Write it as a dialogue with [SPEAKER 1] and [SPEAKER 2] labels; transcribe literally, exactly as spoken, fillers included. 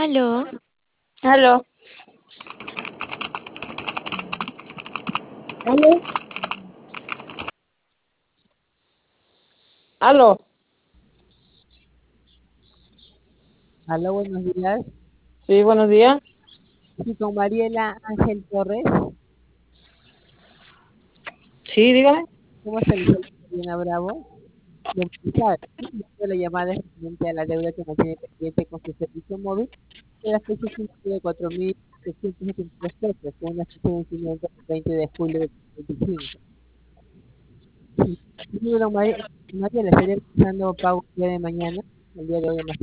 [SPEAKER 1] Aló,
[SPEAKER 2] Aló, aló, aló.
[SPEAKER 3] Aló, buenos días.
[SPEAKER 2] Sí, buenos días.
[SPEAKER 3] Sí, con Mariela Ángel Torres.
[SPEAKER 2] Sí, dígame.
[SPEAKER 3] ¿Cómo está el Mariela Bravo? De Movistar. Sí, la llamada es referente a la deuda que mantiene pendiente con su servicio móvil de la fecha cinco de cuatro mil setecientos setenta y tres pesos, con una fecha de vencimiento el veinte de julio de dos mil veinticinco. Sí, sí, don Mari- Mariela, estaría realizando pago el día de mañana, el día de hoy más tarde.